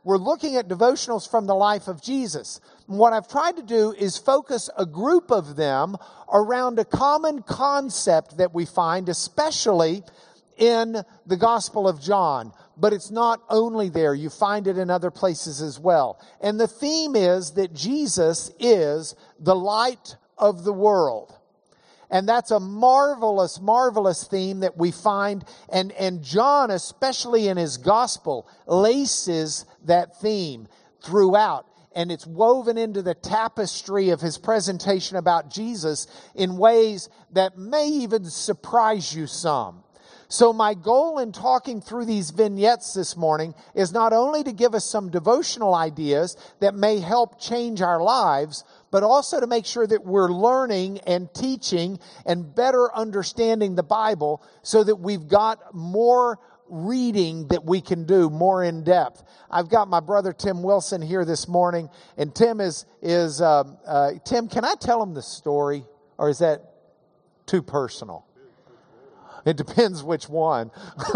we're looking at devotionals from the life of Jesus. And what I've tried to do is focus a group of them around a common concept that we find, especially in the Gospel of John. But it's not only there. You find it in other places as well. And the theme is that Jesus is the light of the world. And that's a marvelous, marvelous theme that we find. And John, especially in his gospel, laces that theme throughout. And it's woven into the tapestry of his presentation about Jesus in ways that may even surprise you some. So my goal in talking through these vignettes this morning is not only to give us some devotional ideas that may help change our lives, but also to make sure that we're learning and teaching and better understanding the Bible so that we've got more reading that we can do more in depth. I've got my brother Tim Wilson here this morning, and Tim Tim, can I tell him the story, or is that too personal? It depends which one.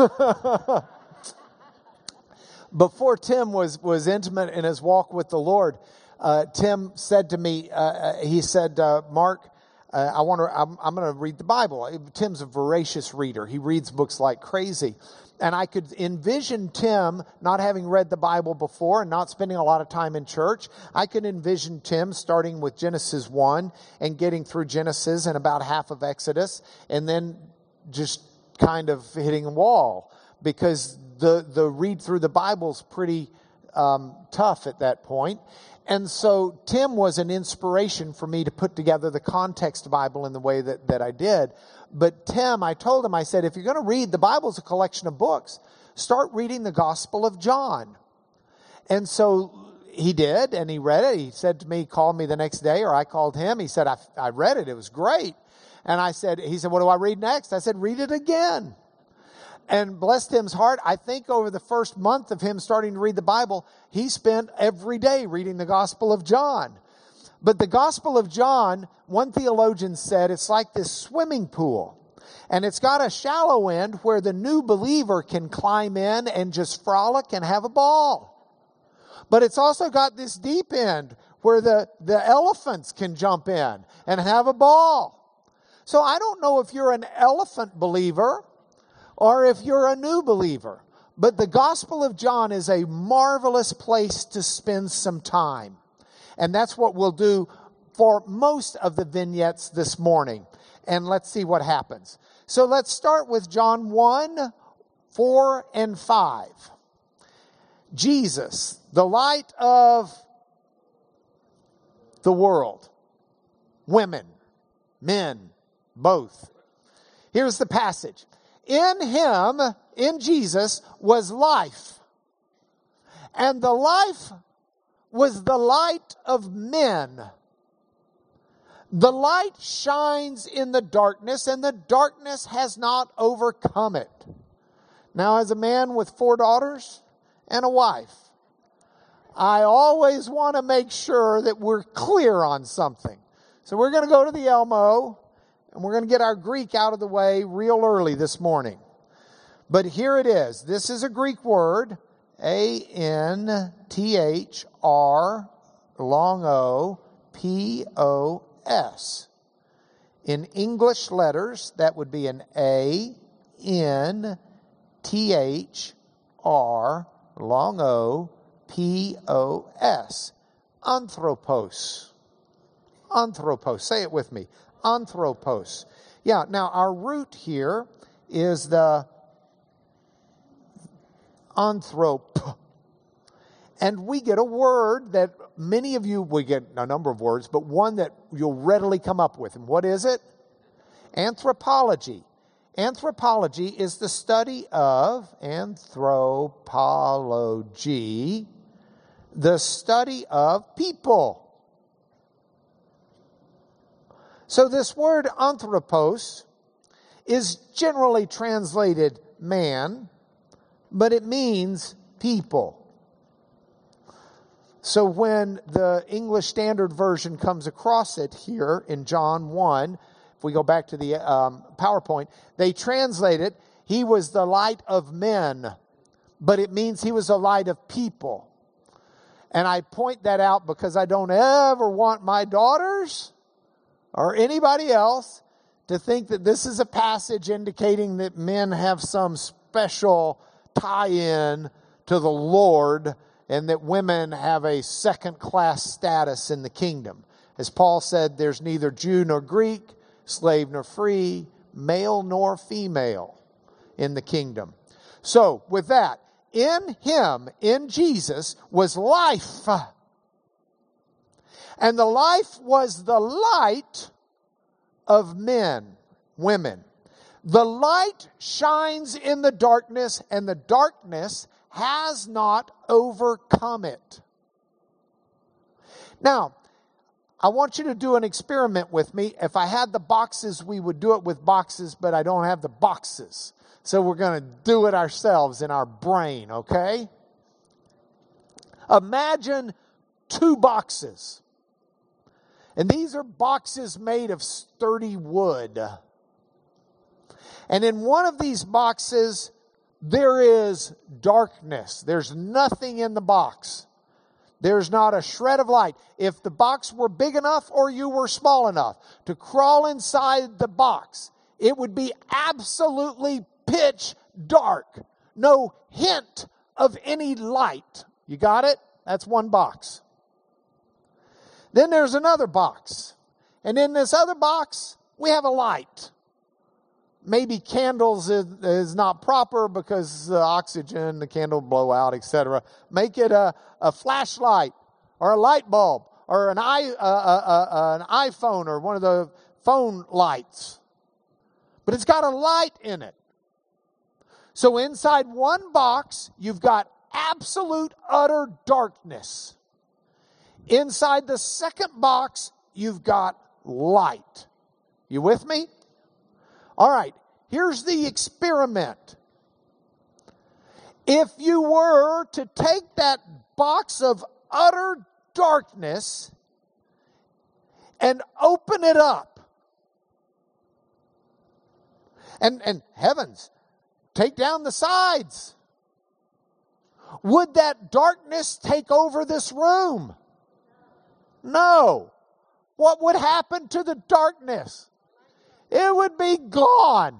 Before Tim was intimate in his walk with the Lord, Tim said to me, he said, Mark, I'm going to read the Bible. Tim's a voracious reader. He reads books like crazy. And I could envision Tim not having read the Bible before and not spending a lot of time in church. I could envision Tim starting with Genesis 1 and getting through Genesis and about half of Exodus, and then just kind of hitting a wall, because the read through the Bible's pretty tough at that point. And so Tim was an inspiration for me to put together the context Bible in the way that I did. But Tim, I told him, I said, if you're going to read, the Bible's a collection of books. Start reading the Gospel of John. And so he did, and he read it. He said to me, called me the next day, or I called him. He said, I read it. It was great. And he said, what do I read next? I said, read it again. And bless Tim's heart, I think over the first month of him starting to read the Bible, he spent every day reading the Gospel of John. But the Gospel of John, one theologian said, it's like this swimming pool. And it's got a shallow end where the new believer can climb in and just frolic and have a ball. But it's also got this deep end where the elephants can jump in and have a ball. So I don't know if you're an elephant believer or if you're a new believer, but the Gospel of John is a marvelous place to spend some time. And that's what we'll do for most of the vignettes this morning. And let's see what happens. So let's start with John 1, 4, and 5. Jesus, the light of the world. Women, men, both. Here's the passage. In him, in Jesus, was life. And the life was the light of men. The light shines in the darkness, and the darkness has not overcome it. Now, as a man with 4 daughters and a wife, I always want to make sure that we're clear on something. So we're going to go to the Elmo, and we're going to get our Greek out of the way real early this morning. But here it is. This is a Greek word, A-N-T-H-R, long O, P-O-S. In English letters, that would be an A-N-T-H-R, long O, P-O-S. Anthropos. Anthropos. Say it with me. Anthropos. Yeah, now our root here is the anthrop. And we get a word that many of you, we get a number of words, but one that you'll readily come up with. And what is it? Anthropology. Anthropology is the study of, anthropology, the study of people. So this word anthropos is generally translated man, but it means people. So when the English Standard Version comes across it here in John 1, if we go back to the PowerPoint, they translate it, he was the light of men, but it means he was the light of people. And I point that out because I don't ever want my daughters or anybody else to think that this is a passage indicating that men have some special tie-in to the Lord and that women have a second-class status in the kingdom. As Paul said, there's neither Jew nor Greek, slave nor free, male nor female in the kingdom. So, with that, in Him, in Jesus, was life. And the life was the light of men, women. The light shines in the darkness, and the darkness has not overcome it. Now, I want you to do an experiment with me. If I had the boxes, we would do it with boxes, but I don't have the boxes. So we're going to do it ourselves in our brain, okay? Imagine 2 boxes. And these are boxes made of sturdy wood. And in one of these boxes, there is darkness. There's nothing in the box. There's not a shred of light. If the box were big enough or you were small enough to crawl inside the box, it would be absolutely pitch dark. No hint of any light. You got it? That's one box. Then there's another box. And in this other box, we have a light. Maybe candles is not proper because the oxygen, the candle blow out, etc. Make it a flashlight or a light bulb or an iPhone or one of the phone lights. But it's got a light in it. So inside one box, you've got absolute utter darkness. Inside the second box, you've got light. You with me? All right, here's the experiment. If you were to take that box of utter darkness and open it up, and heavens, take down the sides, would that darkness take over this room? No. What would happen to the darkness? It would be gone.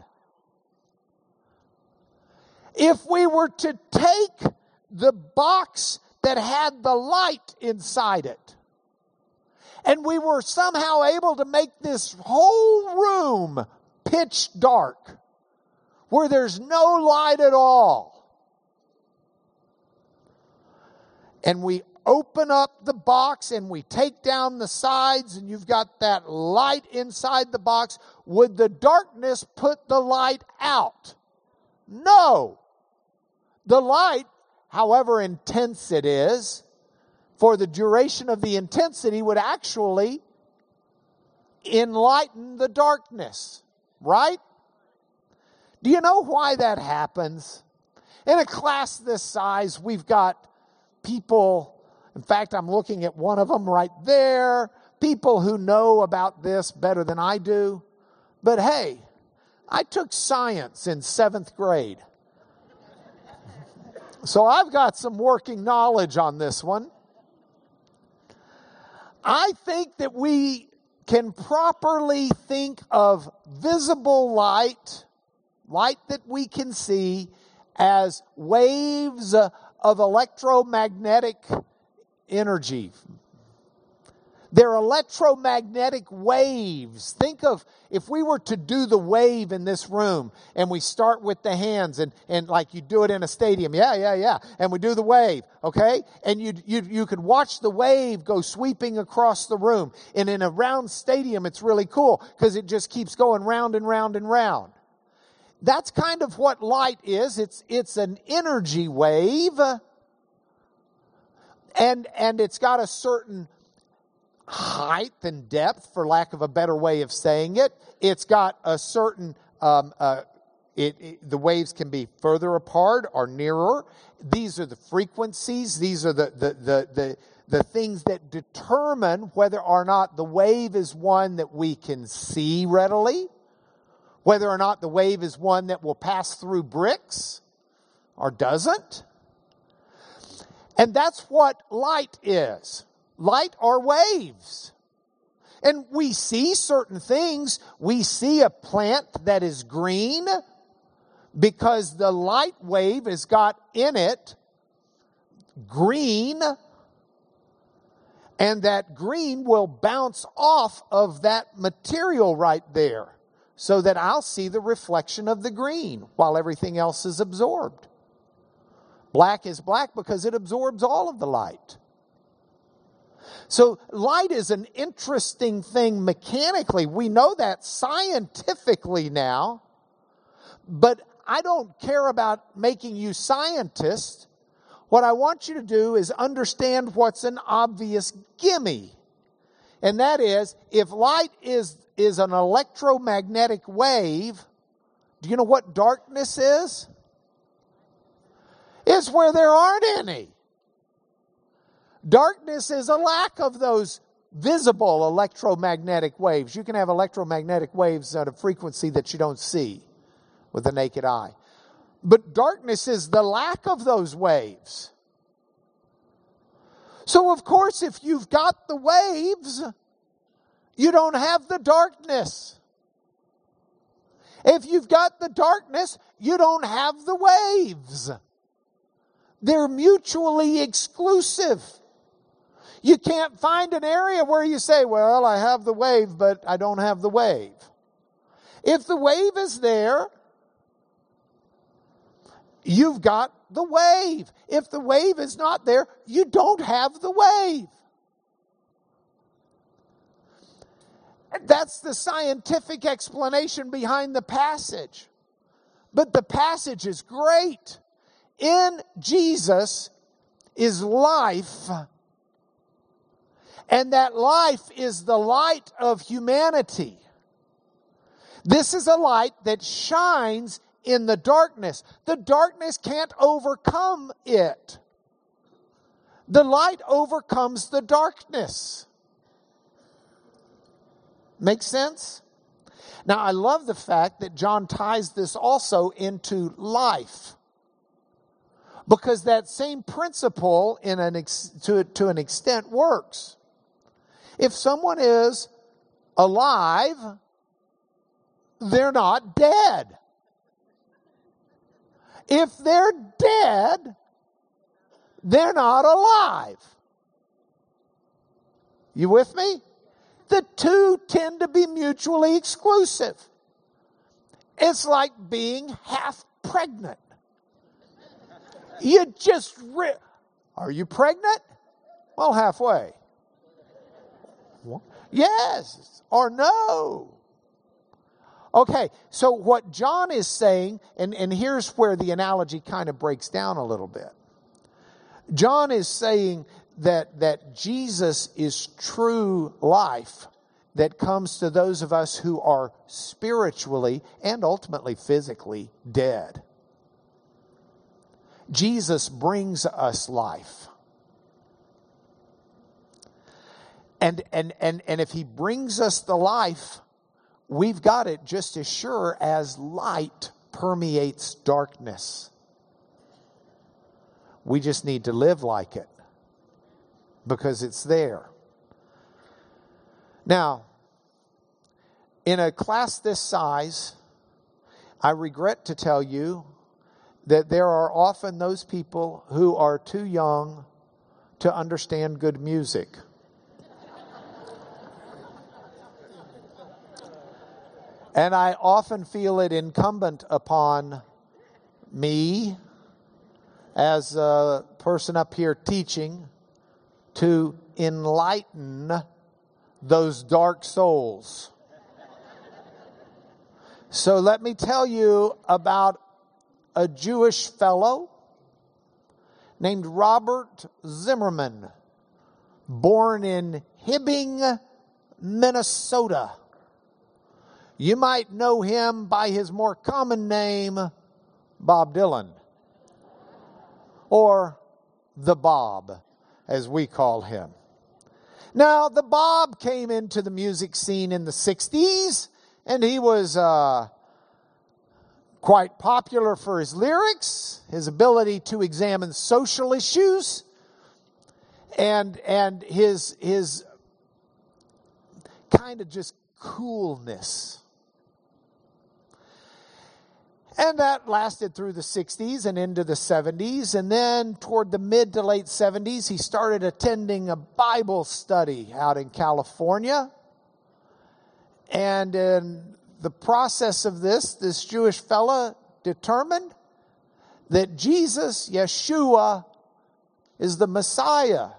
If we were to take the box that had the light inside it, and we were somehow able to make this whole room pitch dark, where there's no light at all, and we open up the box and we take down the sides and you've got that light inside the box, would the darkness put the light out? No. The light, however intense it is, for the duration of the intensity would actually enlighten the darkness, right? Do you know why that happens? In a class this size, we've got people. In fact, I'm looking at one of them right there. People who know about this better than I do. But hey, I took science in 7th grade. So I've got some working knowledge on this one. I think that we can properly think of visible light that we can see, as waves of electromagnetic energy. They're electromagnetic waves. Think of if we were to do the wave in this room, and we start with the hands and like you do it in a stadium. Yeah. And we do the wave, okay? And you could watch the wave go sweeping across the room. And in a round stadium, it's really cool because it just keeps going round and round and round. That's kind of what light is. It's an energy wave. And it's got a certain height and depth, for lack of a better way of saying it. It's got a certain, the waves can be further apart or nearer. These are the frequencies. These are the things that determine whether or not the wave is one that we can see readily, whether or not the wave is one that will pass through bricks or doesn't. And that's what light is. Light are waves. And we see certain things. We see a plant that is green because the light wave has got in it green, and that green will bounce off of that material right there so that I'll see the reflection of the green while everything else is absorbed. Black is black because it absorbs all of the light. So light is an interesting thing mechanically. We know that scientifically now, but I don't care about making you scientists. What I want you to do is understand what's an obvious gimme. And that is, if light is an electromagnetic wave, do you know what darkness is? It's where there aren't any. Darkness is a lack of those visible electromagnetic waves. You can have electromagnetic waves at a frequency that you don't see with the naked eye. But darkness is the lack of those waves. So, of course, if you've got the waves, you don't have the darkness. If you've got the darkness, you don't have the waves. They're mutually exclusive. You can't find an area where you say, well, I have the wave, but I don't have the wave. If the wave is there, you've got the wave. If the wave is not there, you don't have the wave. That's the scientific explanation behind the passage. But the passage is great. In Jesus is life, and that life is the light of humanity. This is a light that shines in the darkness. The darkness can't overcome it. The light overcomes the darkness. Make sense? Now, I love the fact that John ties this also into life, because that same principle to an extent works. If someone is alive, they're not dead. If they're dead, they're not alive. You with me? The two tend to be mutually exclusive. It's like being half pregnant. You just are you pregnant? Well, halfway. Yes or no. Okay, so what John is saying, and here's where the analogy kind of breaks down a little bit. John is saying that Jesus is true life that comes to those of us who are spiritually and ultimately physically dead. Jesus brings us life. And if he brings us the life, we've got it just as sure as light permeates darkness. We just need to live like it because it's there. Now, in a class this size, I regret to tell you that there are often those people who are too young to understand good music. And I often feel it incumbent upon me as a person up here teaching to enlighten those dark souls. So let me tell you about a Jewish fellow named Robert Zimmerman, born in Hibbing, Minnesota. You might know him by his more common name, Bob Dylan, or the Bob, as we call him. Now, the Bob came into the music scene in the 60s, and he was quite popular for his lyrics, his ability to examine social issues, and his kind of just coolness. And that lasted through the 60s and into the 70s. And then toward the mid to late 70s, he started attending a Bible study out in California. And in the process of this Jewish fella determined that Jesus, Yeshua, is the Messiah.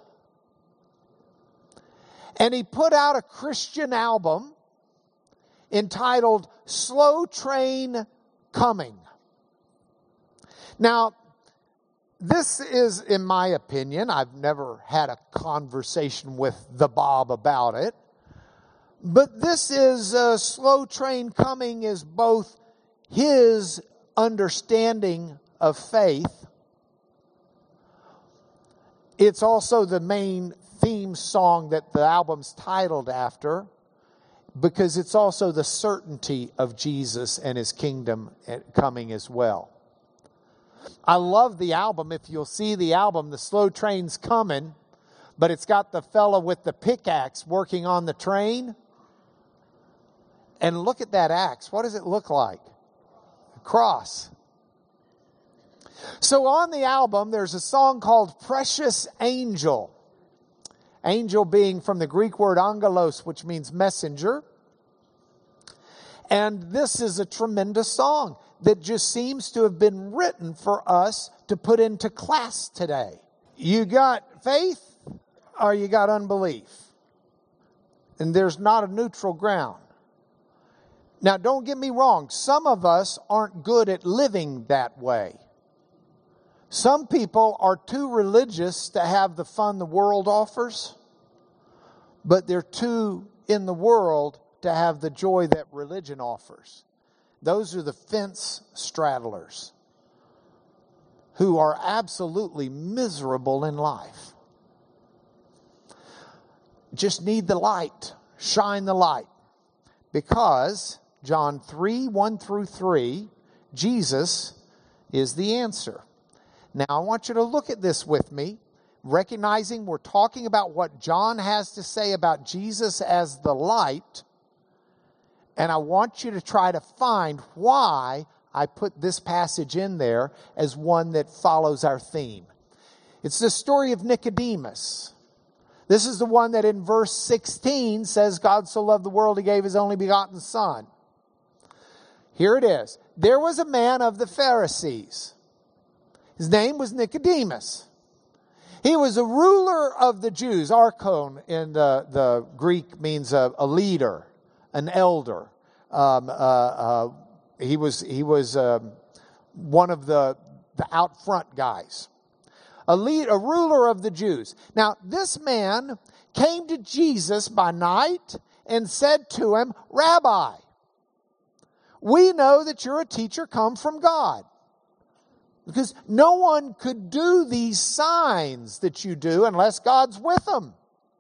And he put out a Christian album entitled Slow Train Coming. Now, this is, in my opinion, I've never had a conversation with the Bob about it, but this is Slow Train Coming is both his understanding of faith. It's also the main theme song that the album's titled after, because it's also the certainty of Jesus and his kingdom coming as well. I love the album. If you'll see the album, the slow train's coming, but it's got the fella with the pickaxe working on the train. And look at that axe. What does it look like? A cross. So on the album, there's a song called Precious Angel. Angel being from the Greek word angelos, which means messenger. And this is a tremendous song that just seems to have been written for us to put into class today. You got faith or you got unbelief. And there's not a neutral ground. Now, don't get me wrong. Some of us aren't good at living that way. Some people are too religious to have the fun the world offers, but they're too in the world to have the joy that religion offers. Those are the fence straddlers who are absolutely miserable in life. Just need the light. Shine the light. Because John 3:1-3, Jesus is the answer. Now I want you to look at this with me, recognizing we're talking about what John has to say about Jesus as the light. And I want you to try to find why I put this passage in there as one that follows our theme. It's the story of Nicodemus. This is the one that in verse 16 says, God so loved the world, he gave his only begotten Son. Here it is. There was a man of the Pharisees. His name was Nicodemus. He was a ruler of the Jews. Archon in the Greek means a leader, an elder. He was one of the out front guys. A ruler of the Jews. Now, this man came to Jesus by night and said to him, Rabbi, we know that you're a teacher come from God. Because no one could do these signs that you do unless God's with them.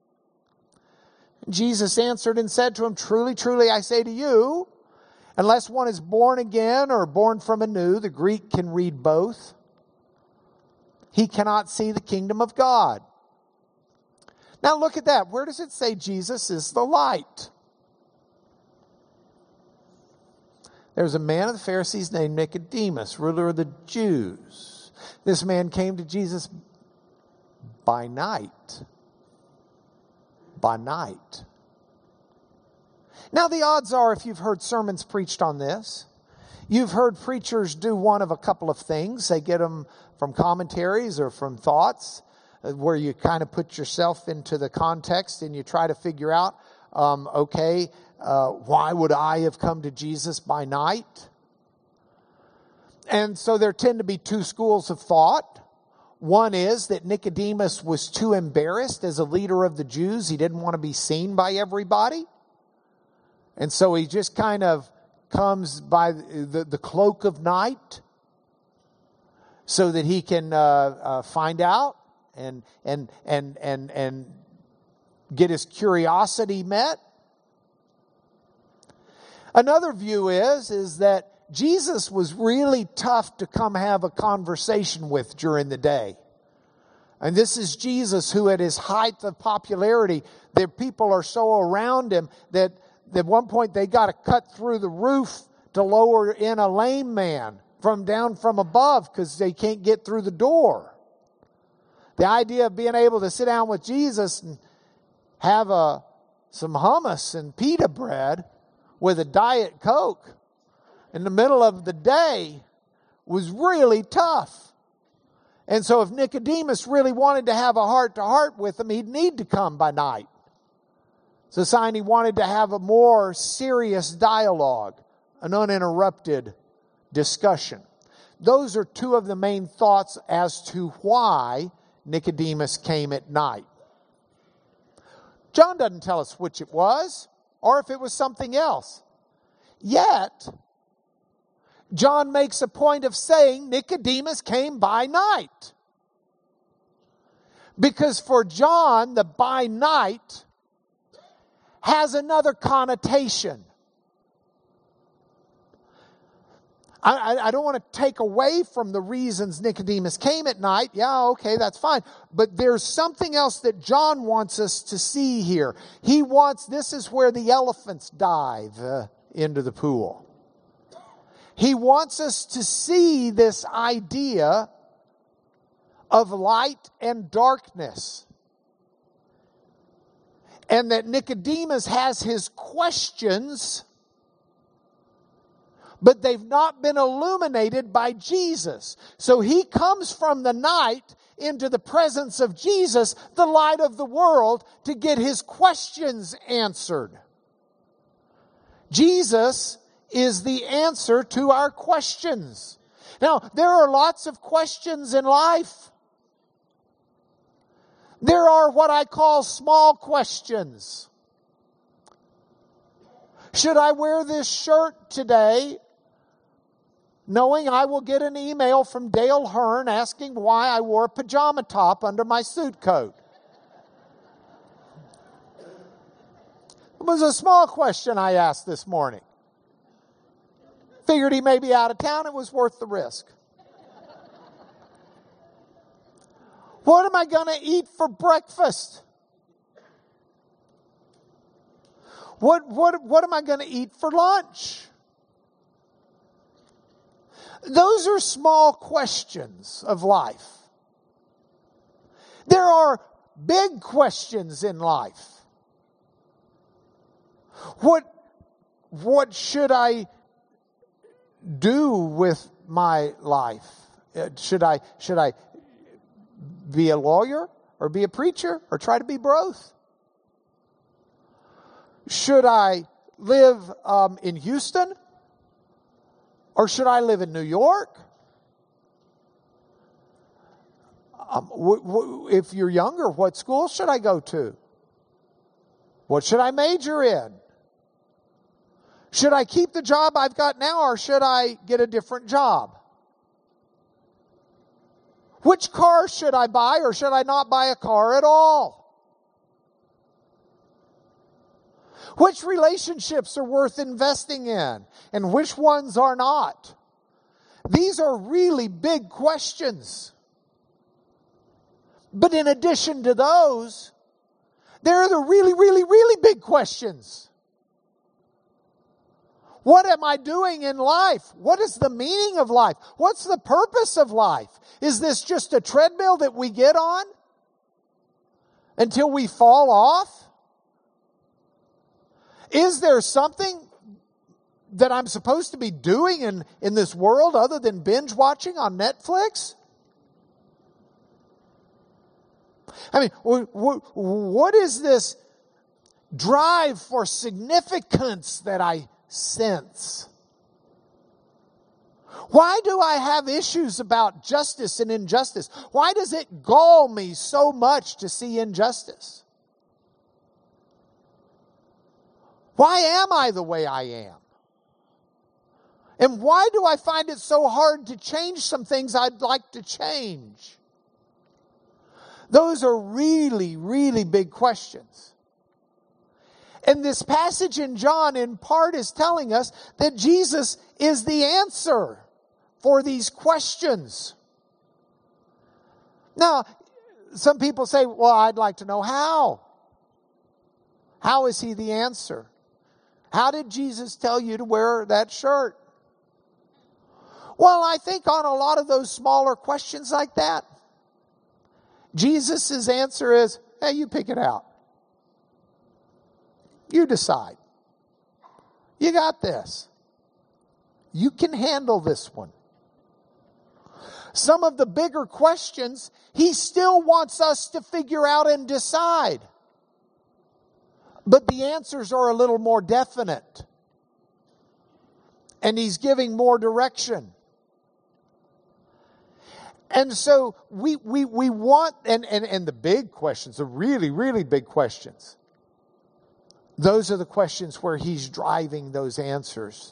Jesus answered and said to him, Truly, truly, I say to you, unless one is born again or born from anew, the Greek can read both, he cannot see the kingdom of God. Now look at that. Where does it say Jesus is the light? There's a man of the Pharisees named Nicodemus, ruler of the Jews. This man came to Jesus by night. By night. Now the odds are, if you've heard sermons preached on this, you've heard preachers do one of a couple of things. They get them from commentaries or from thoughts, where you kind of put yourself into the context and you try to figure out, why would I have come to Jesus by night? And so there tend to be two schools of thought. One is that Nicodemus was too embarrassed as a leader of the Jews. He didn't want to be seen by everybody. And so he just kind of comes by the cloak of night so that he can find out and get his curiosity met. Another view is that Jesus was really tough to come have a conversation with during the day. And this is Jesus who at his height of popularity, the people are so around him that at one point they got to cut through the roof to lower in a lame man from down from above because they can't get through the door. The idea of being able to sit down with Jesus and have some hummus and pita bread with a Diet Coke in the middle of the day was really tough. And so if Nicodemus really wanted to have a heart-to-heart with him, he'd need to come by night. It's a sign he wanted to have a more serious dialogue, an uninterrupted discussion. Those are two of the main thoughts as to why Nicodemus came at night. John doesn't tell us which it was, or if it was something else. Yet, John makes a point of saying Nicodemus came by night. Because for John, the by night has another connotation. I don't want to take away from the reasons Nicodemus came at night. Yeah, okay, that's fine. But there's something else that John wants us to see here. This is where the elephants dive into the pool. He wants us to see this idea of light and darkness. And that Nicodemus has his questions, but they've not been illuminated by Jesus. So he comes from the night into the presence of Jesus, the light of the world, to get his questions answered. Jesus is the answer to our questions. Now, there are lots of questions in life. There are what I call small questions. Should I wear this shirt today, knowing I will get an email from Dale Hearn asking why I wore a pajama top under my suit coat? It was a small question I asked this morning. Figured he may be out of town. It was worth the risk. What am I going to eat for breakfast? What am I going to eat for lunch? Those are small questions of life. There are big questions in life. What should I do with my life? Should I be a lawyer or be a preacher or try to be both? Should I live in Houston or should I live in New York? If you're younger, what school should I go to? What should I major in? Should I keep the job I've got now or should I get a different job? Which car should I buy or should I not buy a car at all? Which relationships are worth investing in and which ones are not? These are really big questions. But in addition to those, there are the really, really, really big questions. What am I doing in life? What is the meaning of life? What's the purpose of life? Is this just a treadmill that we get on until we fall off? Is there something that I'm supposed to be doing in this world other than binge watching on Netflix? I mean, what is this drive for significance that I sense? Why do I have issues about justice and injustice? Why does it gall me so much to see injustice? Why am I the way I am? And why do I find it so hard to change some things I'd like to change? Those are really, really big questions. And this passage in John in part is telling us that Jesus is the answer for these questions. Now, some people say, well, I'd like to know how. How is he the answer? How did Jesus tell you to wear that shirt? Well, I think on a lot of those smaller questions like that, Jesus' answer is, hey, you pick it out. You decide. You got this. You can handle this one. Some of the bigger questions, he still wants us to figure out and decide. But the answers are a little more definite. And he's giving more direction. And so we want, and the big questions, the really, really big questions, those are the questions where he's driving those answers.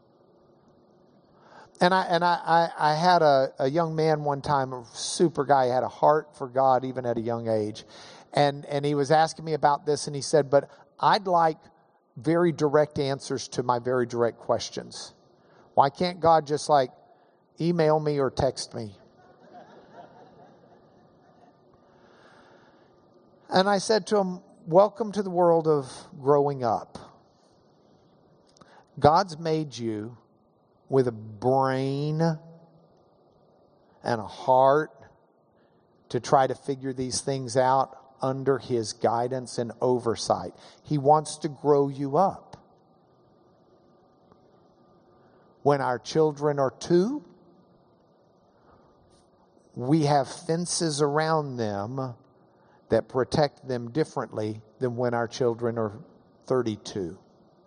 And I had a young man one time, a super guy, had a heart for God even at a young age. And he was asking me about this, and he said, but I'd like very direct answers to my very direct questions. Why can't God just like email me or text me? And I said to him, welcome to the world of growing up. God's made you with a brain and a heart to try to figure these things out under his guidance and oversight. He wants to grow you up. When our children are 2, we have fences around them that protect them differently than when our children are 32.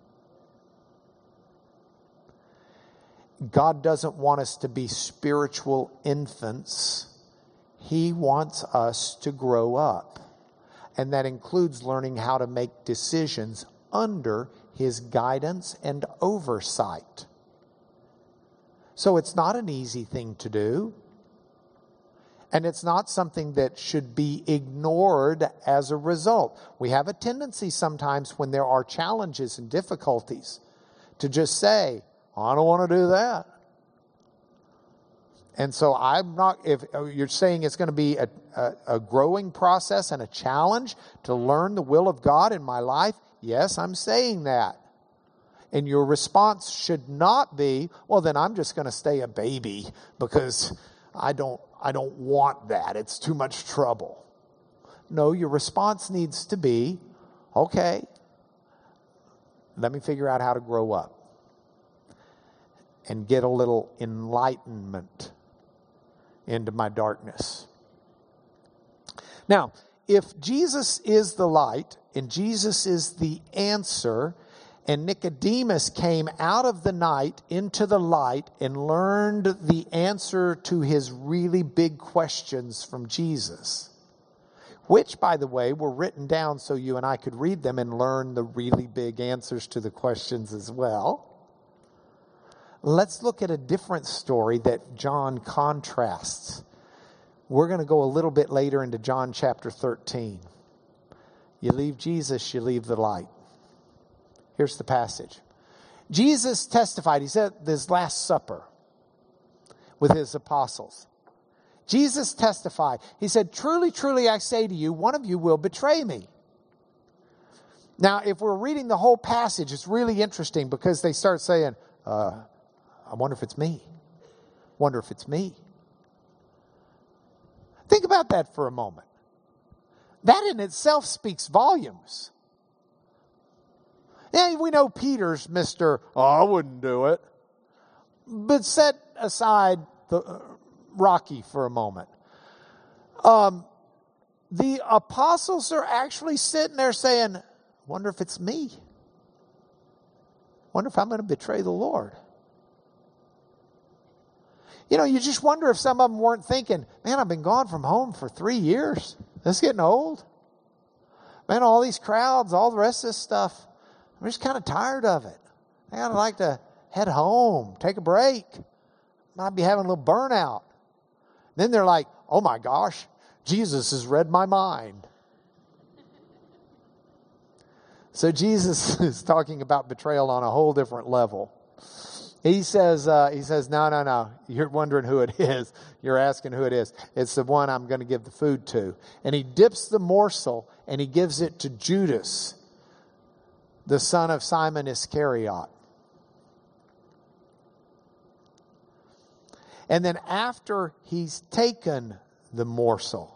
God doesn't want us to be spiritual infants. He wants us to grow up. And that includes learning how to make decisions under his guidance and oversight. So it's not an easy thing to do. And it's not something that should be ignored as a result. We have a tendency sometimes when there are challenges and difficulties to just say, I don't want to do that. And so I'm not, if you're saying it's going to be a growing process and a challenge to learn the will of God in my life, yes, I'm saying that. And your response should not be, well, then I'm just going to stay a baby because I don't want that. It's too much trouble. No, your response needs to be, okay, let me figure out how to grow up and get a little enlightenment into my darkness. Now, if Jesus is the light and Jesus is the answer, and Nicodemus came out of the night into the light and learned the answer to his really big questions from Jesus, which, by the way, were written down so you and I could read them and learn the really big answers to the questions as well. Let's look at a different story that John contrasts. We're going to go a little bit later into John chapter 13. You leave Jesus, you leave the light. Here's the passage. Jesus testified, he said this Last Supper with his apostles. Jesus testified, he said, truly, truly, I say to you, one of you will betray me. Now, if we're reading the whole passage, it's really interesting because they start saying, I wonder if it's me. Wonder if it's me. Think about that for a moment. That in itself speaks volumes. Yeah, we know Peter's Mr. Oh, I wouldn't do it. But set aside the Rocky for a moment. The apostles are actually sitting there saying, wonder if it's me. Wonder if I'm going to betray the Lord. You know, you just wonder if some of them weren't thinking, man, I've been gone from home for 3 years. This is getting old. Man, all these crowds, all the rest of this stuff, I'm just kind of tired of it. I kind of like to head home, take a break. Might be having a little burnout. Then they're like, oh my gosh, Jesus has read my mind. So Jesus is talking about betrayal on a whole different level. He says, no. You're wondering who it is. You're asking who it is. It's the one I'm going to give the food to. And he dips the morsel and he gives it to Judas, the son of Simon Iscariot. And then after he's taken the morsel.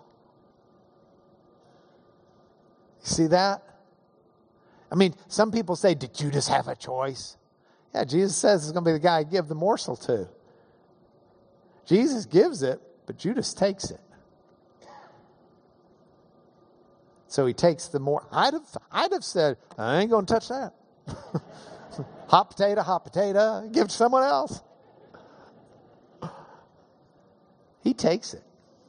See that? I mean, some people say, did Judas have a choice? Yeah, Jesus says it's going to be the guy I give the morsel to. Jesus gives it, but Judas takes it. So he takes the morsel. I'd have said, I ain't going to touch that. Hot potato, give it to someone else. He takes it.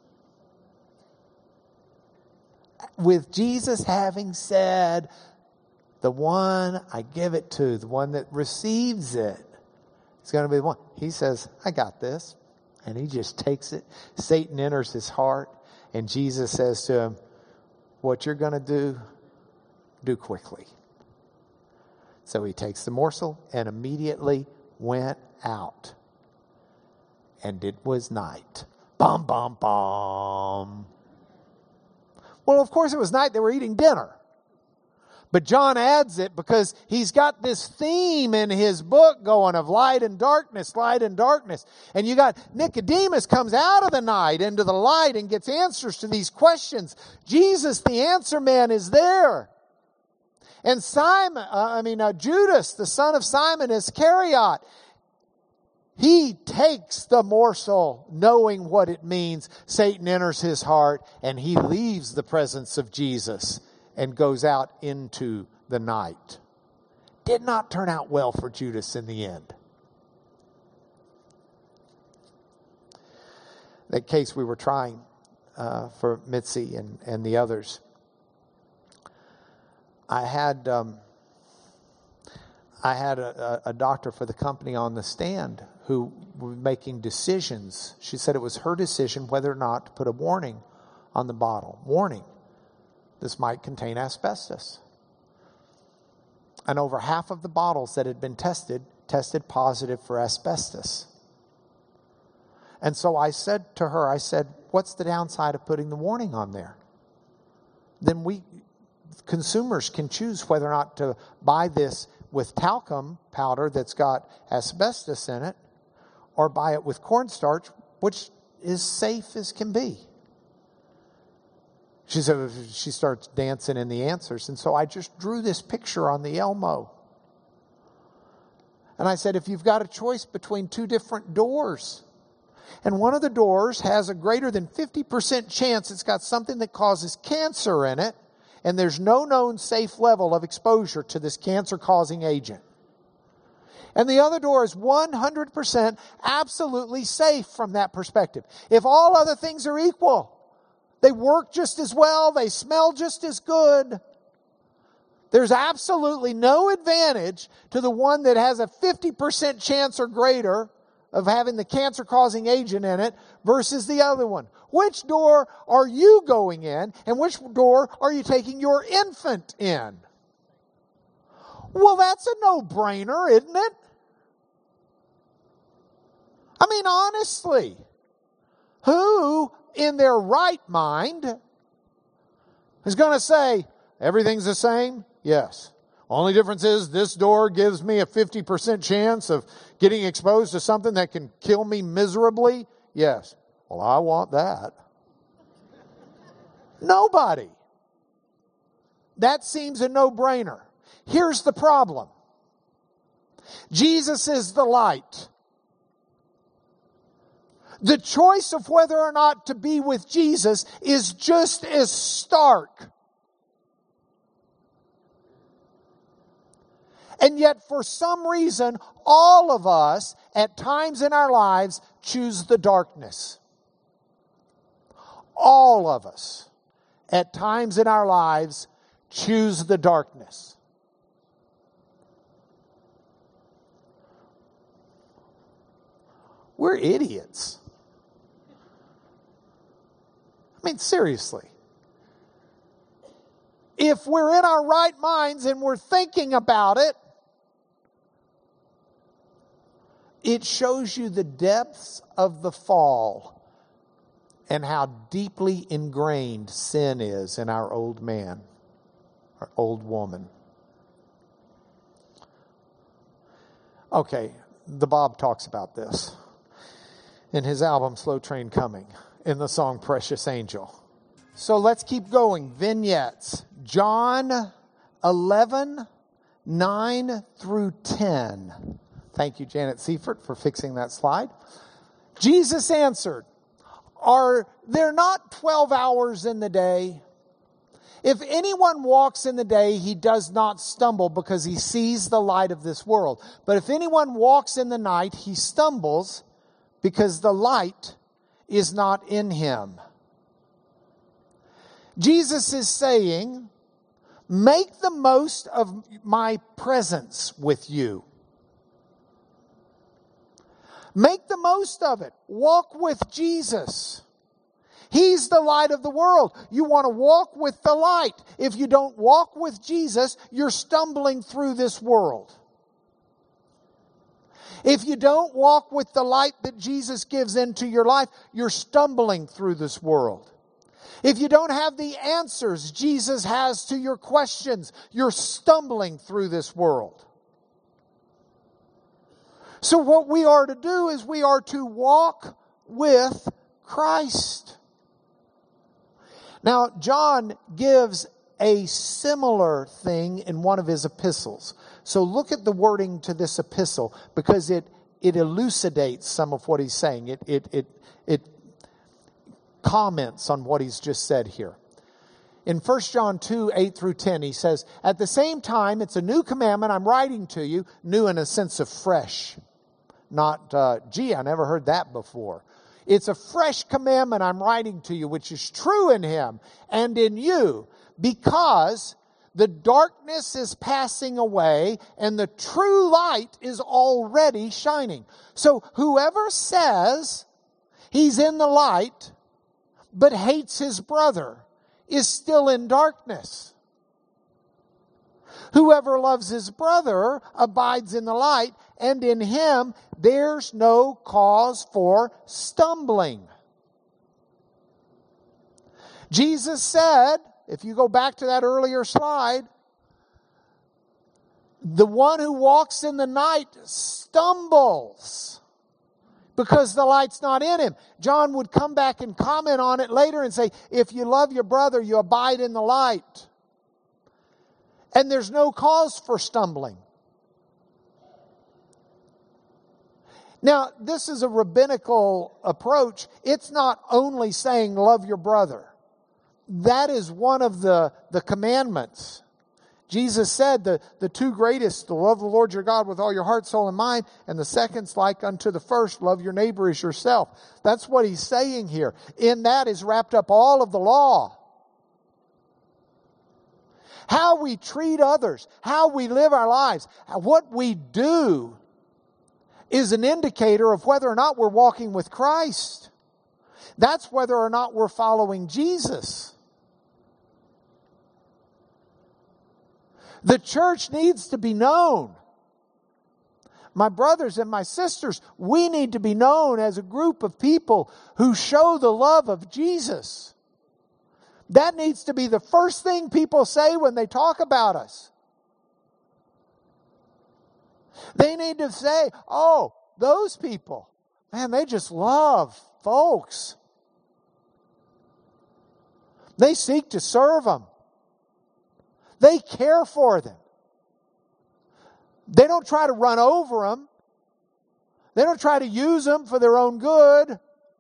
With Jesus having said, the one I give it to, the one that receives it, is going to be the one. He says, I got this. And he just takes it. Satan enters his heart. And Jesus says to him, what you're going to do quickly. So he takes the morsel and immediately went out. And it was night. Bum, bum, bum. Well, of course it was night. They were eating dinner. But John adds it because he's got this theme in his book going of light and darkness, light and darkness. And you got Nicodemus comes out of the night into the light and gets answers to these questions. Jesus, the answer man, is there. And Judas, the son of Simon Iscariot, he takes the morsel knowing what it means. Satan enters his heart and he leaves the presence of Jesus and goes out into the night. Did not turn out well for Judas in the end. That case we were trying for Mitzi and the others. I had a doctor for the company on the stand who was making decisions. She said it was her decision whether or not to put a warning on the bottle. Warning. This might contain asbestos. And over half of the bottles that had been tested positive for asbestos. And so I said to her, what's the downside of putting the warning on there? Then consumers can choose whether or not to buy this with talcum powder that's got asbestos in it, or buy it with cornstarch, which is safe as can be. She said, she starts dancing in the answers. And so I just drew this picture on the Elmo. And I said, if you've got a choice between two different doors, and one of the doors has a greater than 50% chance it's got something that causes cancer in it, and there's no known safe level of exposure to this cancer-causing agent. And the other door is 100% absolutely safe from that perspective. If all other things are equal, they work just as well, they smell just as good, there's absolutely no advantage to the one that has a 50% chance or greater of having the cancer-causing agent in it versus the other one. Which door are you going in, and which door are you taking your infant in? Well, that's a no-brainer, isn't it? I mean, honestly, who in their right mind is going to say, everything's the same? Yes. Only difference is this door gives me a 50% chance of getting exposed to something that can kill me miserably? Yes. Well, I want that. Nobody. That seems a no-brainer. Here's the problem. Jesus is the light. The choice of whether or not to be with Jesus is just as stark. And yet, for some reason, all of us, at times in our lives, choose the darkness. All of us, at times in our lives, choose the darkness. We're idiots. I mean, seriously. If we're in our right minds and we're thinking about it, it shows you the depths of the fall and how deeply ingrained sin is in our old man, our old woman. Okay, the Bob talks about this in his album Slow Train Coming, in the song Precious Angel. So let's keep going. Vignettes. John 11, 9 through 10. Thank you, Janet Seifert, for fixing that slide. Jesus answered, "Are there not 12 hours in the day? If anyone walks in the day, he does not stumble because he sees the light of this world. But if anyone walks in the night, he stumbles because the light is not in him." Jesus is saying, make the most of my presence with you. Make the most of it. Walk with Jesus. He's the light of the world. You want to walk with the light. If you don't walk with Jesus, you're stumbling through this world. If you don't walk with the light that Jesus gives into your life, you're stumbling through this world. If you don't have the answers Jesus has to your questions, you're stumbling through this world. So what we are to do is we are to walk with Christ. Now, John gives a similar thing in one of his epistles. So look at the wording to this epistle, because it elucidates some of what he's saying. It comments on what he's just said here. In 1 John 2, 8 through 10, he says, "At the same time, it's a new commandment I'm writing to you," new in a sense of fresh. Not, gee, I never heard that before. "It's a fresh commandment I'm writing to you, which is true in him and in you, because the darkness is passing away and the true light is already shining." So whoever says he's in the light but hates his brother is still in darkness. Whoever loves his brother abides in the light, and in him there's no cause for stumbling. Jesus said, if you go back to that earlier slide, the one who walks in the night stumbles because the light's not in him. John would come back and comment on it later and say, if you love your brother, you abide in the light. And there's no cause for stumbling. Now, this is a rabbinical approach. It's not only saying love your brother. That is one of the commandments. Jesus said the two greatest, to love the Lord your God with all your heart, soul, and mind, and the second's like unto the first, love your neighbor as yourself. That's what he's saying here. In that is wrapped up all of the law. How we treat others, how we live our lives, what we do is an indicator of whether or not we're walking with Christ. That's whether or not we're following Jesus. The church needs to be known. My brothers and my sisters, we need to be known as a group of people who show the love of Jesus. That needs to be the first thing people say when they talk about us. They need to say, oh, those people, man, they just love folks. They seek to serve them. They care for them. They don't try to run over them. They don't try to use them for their own good.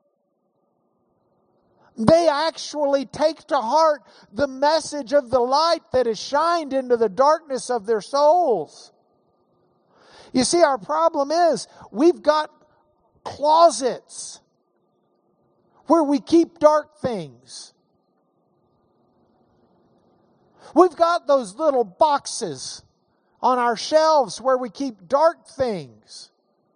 They actually take to heart the message of the light that has shined into the darkness of their souls. You see, our problem is we've got closets where we keep dark things. We've got those little boxes on our shelves where we keep dark things.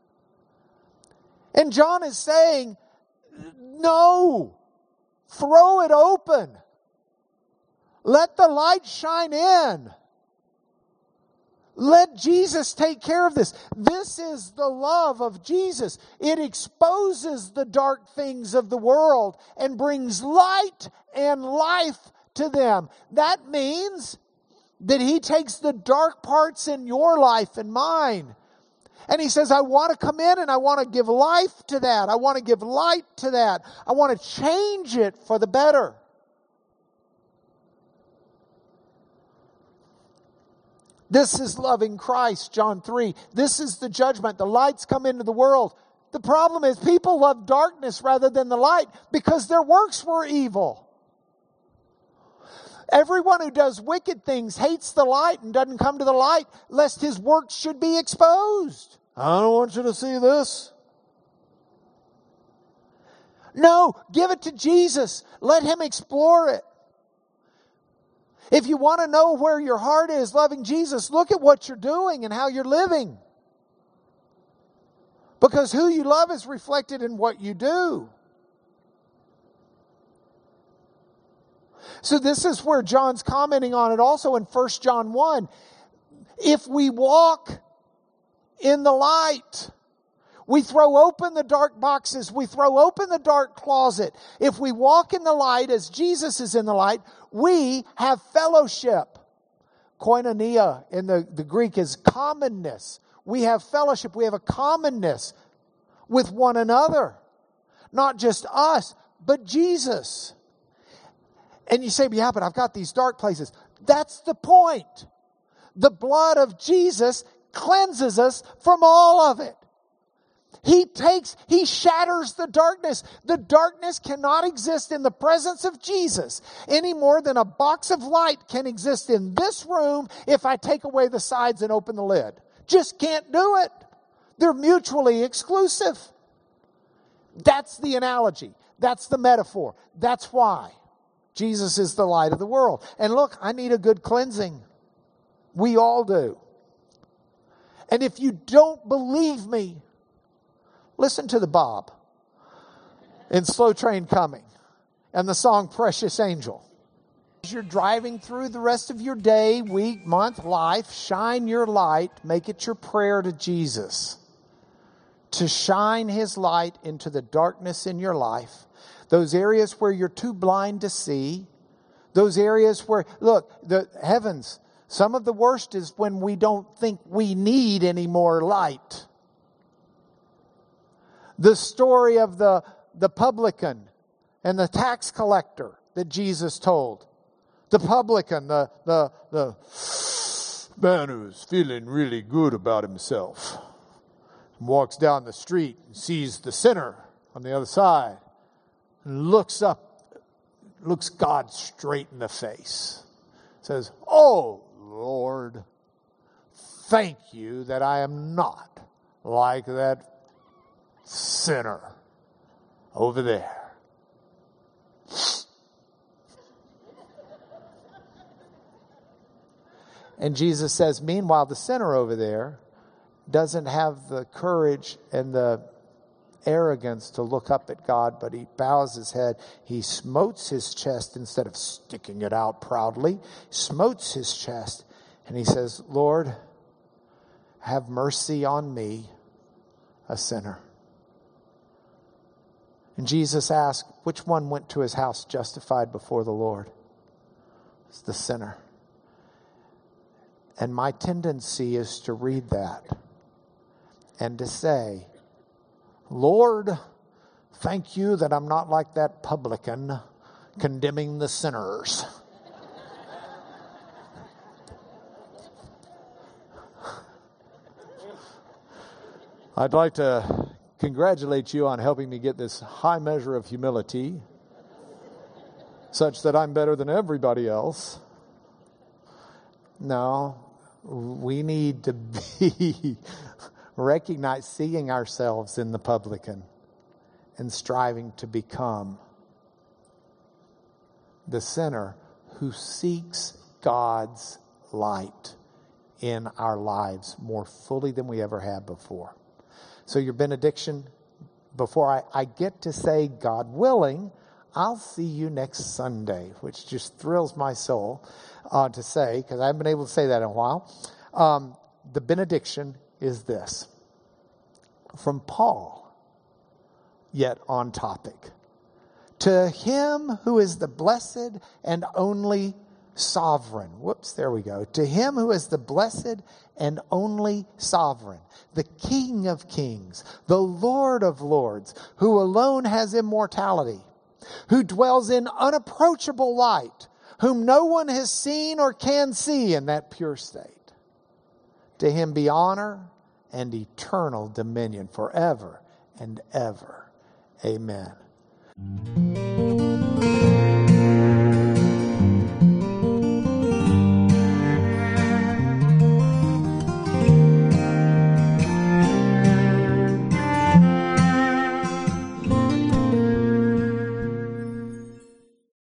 And John is saying, no, throw it open. Let the light shine in. Let Jesus take care of this. This is the love of Jesus. It exposes the dark things of the world and brings light and life to them. That means that He takes the dark parts in your life and mine. And He says, I want to come in and I want to give life to that. I want to give light to that. I want to change it for the better. This is loving Christ, John 3. This is the judgment. The light's come into the world. The problem is people love darkness rather than the light because their works were evil. Everyone who does wicked things hates the light and doesn't come to the light lest his works should be exposed. I don't want you to see this. No, give it to Jesus. Let Him explore it. If you want to know where your heart is loving Jesus, look at what you're doing and how you're living. Because who you love is reflected in what you do. So this is where John's commenting on it also in 1 John 1. If we walk in the light, we throw open the dark boxes, we throw open the dark closet. If we walk in the light as Jesus is in the light, we have fellowship. Koinonia in the Greek is commonness. We have fellowship. We have a commonness with one another. Not just us, but Jesus. And you say, yeah, but I've got these dark places. That's the point. The blood of Jesus cleanses us from all of it. He shatters the darkness. The darkness cannot exist in the presence of Jesus any more than a box of light can exist in this room if I take away the sides and open the lid. Just can't do it. They're mutually exclusive. That's the analogy. That's the metaphor. That's why Jesus is the light of the world. And look, I need a good cleansing. We all do. And if you don't believe me, listen to the Bob in Slow Train Coming and the song Precious Angel. As you're driving through the rest of your day, week, month, life, shine your light. Make it your prayer to Jesus to shine His light into the darkness in your life. Those areas where you're too blind to see. Those areas where, look, the heavens, some of the worst is when we don't think we need any more light. The story of the publican and the tax collector that Jesus told. The publican, the man who's feeling really good about himself, walks down the street and sees the sinner on the other side and looks up, looks God straight in the face, says, "Oh, Lord, thank you that I am not like that sinner over there." And Jesus says, meanwhile, the sinner over there doesn't have the courage and the arrogance to look up at God, but he bows his head. He smotes his chest instead of sticking it out proudly. Smotes his chest. And he says, "Lord, have mercy on me, a sinner." And Jesus asked, which one went to his house justified before the Lord? It's the sinner. And my tendency is to read that and to say, "Lord, thank you that I'm not like that publican condemning the sinners." I'd like to congratulate you on helping me get this high measure of humility, such that I'm better than everybody else. No, we need to be seeing ourselves in the publican and striving to become the sinner who seeks God's light in our lives more fully than we ever have before. So your benediction, before I get to say, God willing, I'll see you next Sunday, which just thrills my soul to say, because I haven't been able to say that in a while. the benediction is this. From Paul, yet on topic. To him who is the blessed and only sovereign. There we go. To him who is the blessed and only sovereign, the King of kings, the Lord of lords, who alone has immortality, who dwells in unapproachable light, whom no one has seen or can see in that pure state. To him be honor and eternal dominion forever and ever. Amen.